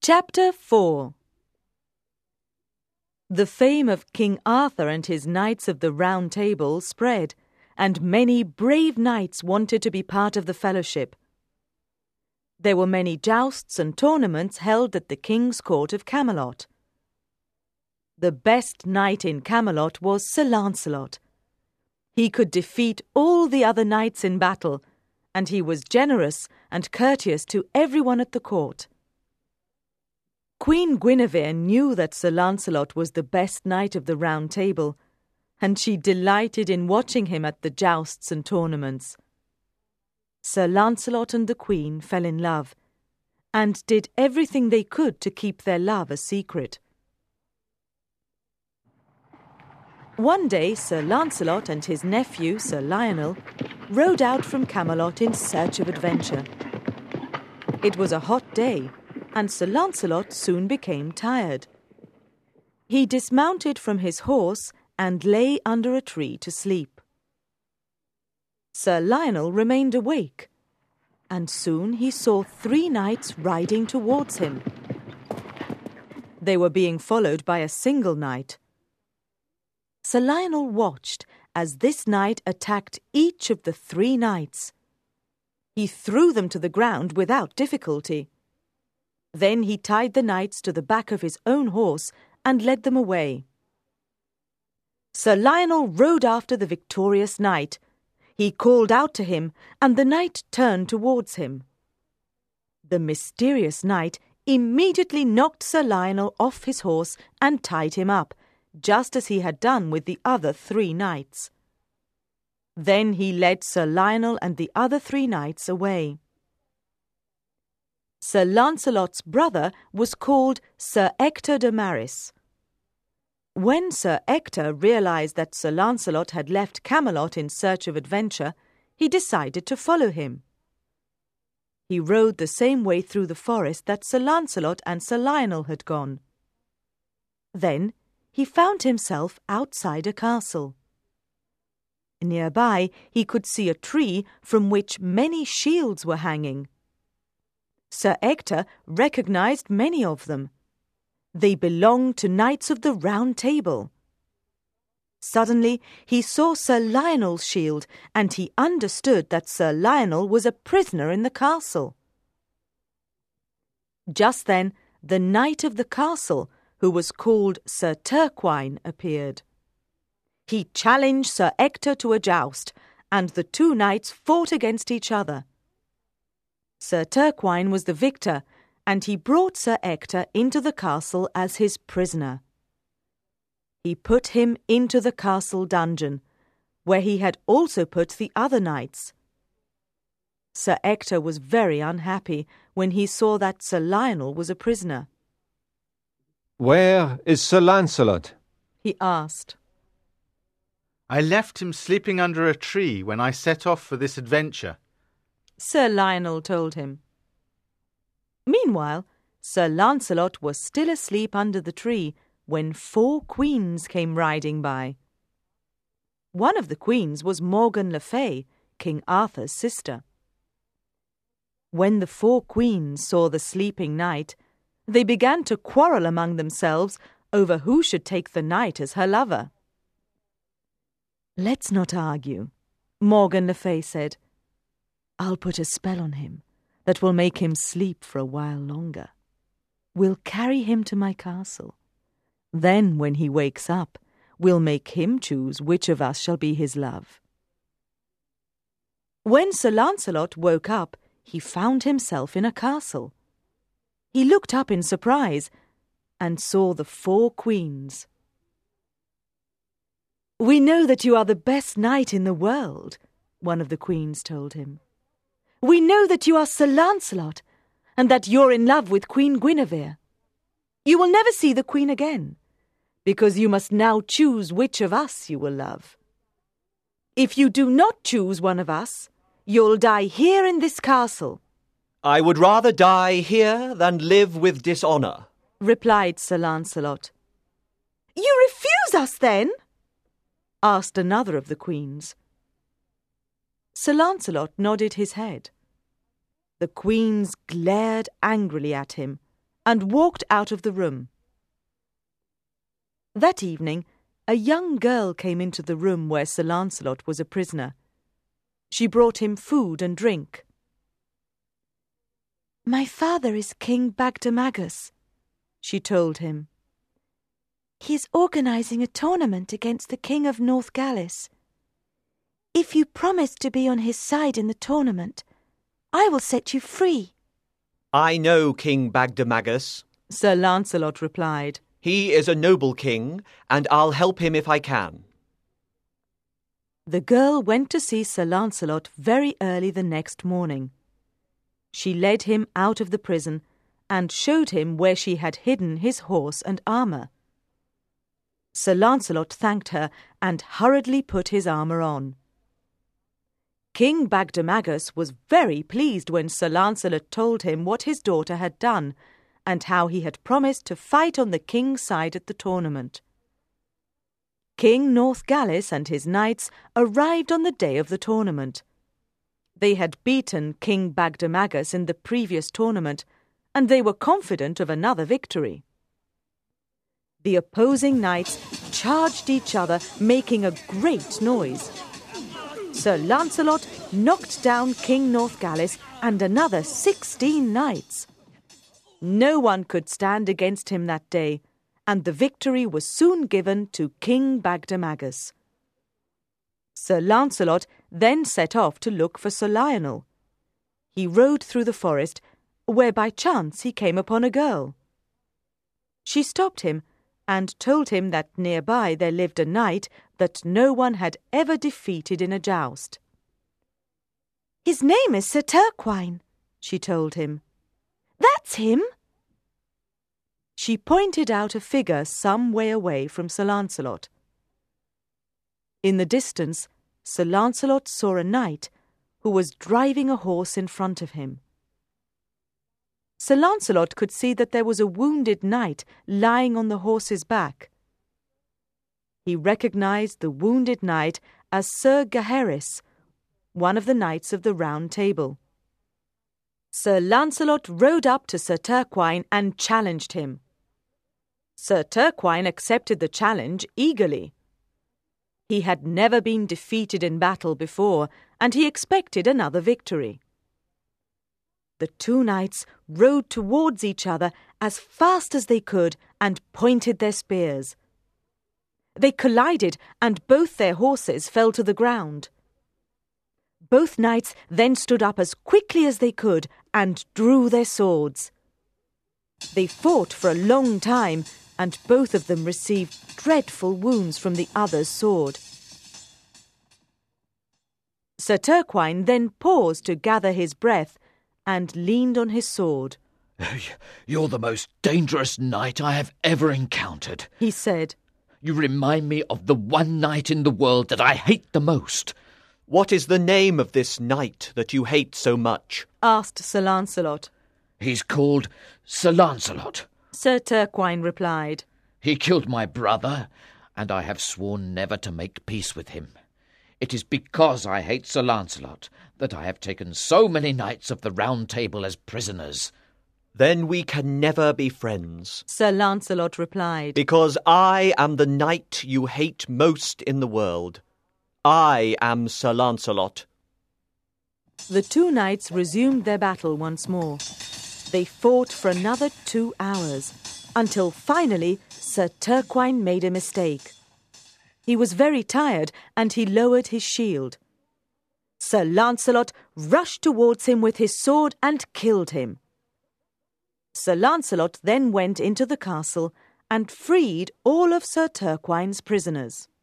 Chapter 4. The fame of King Arthur and his Knights of the Round Table spread, and many brave knights wanted to be part of the fellowship. There were many jousts and tournaments held at the king's court of Camelot. The best knight in Camelot was Sir Lancelot. He could defeat all the other knights in battle, and he was generous and courteous to everyone at the court. Queen Guinevere knew that Sir Lancelot was the best knight of the Round Table, and she delighted in watching him at the jousts and tournaments. Sir Lancelot and the Queen fell in love, and did everything they could to keep their love a secret. One day Sir Lancelot and his nephew Sir Lionel rode out from Camelot in search of adventure. It was a hot day, and Sir Lancelot soon became tired. He dismounted from his horse and lay under a tree to sleep. Sir Lionel remained awake, and soon he saw 3 knights riding towards him. They were being followed by a single knight. Sir Lionel watched as this knight attacked each of the 3 knights. He threw them to the ground without difficulty. Then he tied the knights to the back of his own horse and led them away. Sir Lionel rode after the victorious knight. He called out to him, and the knight turned towards him. The mysterious knight immediately knocked Sir Lionel off his horse and tied him up, just as he had done with the other 3 knights. Then he led Sir Lionel and the other 3 knights away. Sir Lancelot's brother was called Sir Ector de Maris. When Sir Ector realized that Sir Lancelot had left Camelot in search of adventure, he decided to follow him. He rode the same way through the forest that Sir Lancelot and Sir Lionel had gone. Then he found himself outside a castle. Nearby he could see a tree from which many shields were hanging. Sir Ector recognized many of them. They belonged to Knights of the Round Table. Suddenly he saw Sir Lionel's shield, and he understood that Sir Lionel was a prisoner in the castle. Just then the knight of the castle, who was called Sir Turquine, appeared. He challenged Sir Ector to a joust, and the 2 knights fought against each other. Sir Turquine was the victor, and he brought Sir Ector into the castle as his prisoner. He put him into the castle dungeon, where he had also put the other knights. Sir Ector was very unhappy when he saw that Sir Lionel was a prisoner. "Where is Sir Lancelot?" he asked. "I left him sleeping under a tree when I set off for this adventure," Sir Lionel told him. Meanwhile, Sir Lancelot was still asleep under the tree when 4 queens came riding by. One of the queens was Morgan le Fay, King Arthur's sister. When the 4 queens saw the sleeping knight, they began to quarrel among themselves over who should take the knight as her lover. "Let's not argue," Morgan le Fay said. "I'll put a spell on him that will make him sleep for a while longer. We'll carry him to my castle. Then, when he wakes up, we'll make him choose which of us shall be his love." When Sir Lancelot woke up, he found himself in a castle. He looked up in surprise and saw the 4 queens. "We know that you are the best knight in the world," one of the queens told him. "We know that you are Sir Lancelot, and that you're in love with Queen Guinevere. You will never see the Queen again, because you must now choose which of us you will love. If you do not choose one of us, you'll die here in this castle." "I would rather die here than live with dishonour," replied Sir Lancelot. "You refuse us, then?" asked another of the queens. Sir Lancelot nodded his head. The queens glared angrily at him, and walked out of the room. That evening, a young girl came into the room where Sir Lancelot was a prisoner. She brought him food and drink. "My father is King Bagdemagus," she told him. "He is organising a tournament against the King of Northgalis. If you promise to be on his side in the tournament, I will set you free." I know King Bagdemagus, Sir Lancelot replied. He is a noble king, and I'll help him if I can. The girl went to see Sir Lancelot very early the next morning. She led him out of the prison and showed him where she had hidden his horse and armour. Sir Lancelot thanked her and hurriedly put his armour on. King Bagdemagus was very pleased when Sir Lancelot told him what his daughter had done and how he had promised to fight on the king's side at the tournament. King Northgalis and his knights arrived on the day of the tournament. They had beaten King Bagdemagus in the previous tournament, and they were confident of another victory. The opposing knights charged each other, making a great noise. Sir Lancelot knocked down King Northgalis and another 16 knights. No one could stand against him that day, and the victory was soon given to King Bagdemagus. Sir Lancelot then set off to look for Sir Lionel. He rode through the forest, where by chance he came upon a girl. She stopped him and told him that nearby there lived a knight that no one had ever defeated in a joust. "His name is Sir Turquine," she told him. "That's him." She pointed out a figure some way away from Sir Lancelot. In the distance, Sir Lancelot saw a knight who was driving a horse in front of him. Sir Lancelot could see that there was a wounded knight lying on the horse's back. He recognized the wounded knight as Sir Gaheris, one of the knights of the Round Table. Sir Lancelot rode up to Sir Turquine and challenged him. Sir Turquine accepted the challenge eagerly. He had never been defeated in battle before, and he expected another victory. The two knights rode towards each other as fast as they could and pointed their spears. They collided, and both their horses fell to the ground. Both knights then stood up as quickly as they could and drew their swords. They fought for a long time, and both of them received dreadful wounds from the other's sword. Sir Turquine then paused to gather his breath and leaned on his sword. "You're the most dangerous knight I have ever encountered," he said. "You remind me of the one knight in the world that I hate the most." What is the name of this knight that you hate so much? Asked Sir Lancelot. "He's called Sir Lancelot," Sir Turquine replied. "He killed my brother, and I have sworn never to make peace with him. It is because I hate Sir Lancelot that I have taken so many knights of the Round Table as prisoners." Then we can never be friends, Sir Lancelot replied, because I am the knight you hate most in the world. I am Sir Lancelot. The two knights resumed their battle once more. They fought for another 2 hours, until finally Sir Turquine made a mistake. He was very tired, and he lowered his shield. Sir Lancelot rushed towards him with his sword and killed him. Sir Lancelot then went into the castle and freed all of Sir Turquine's prisoners.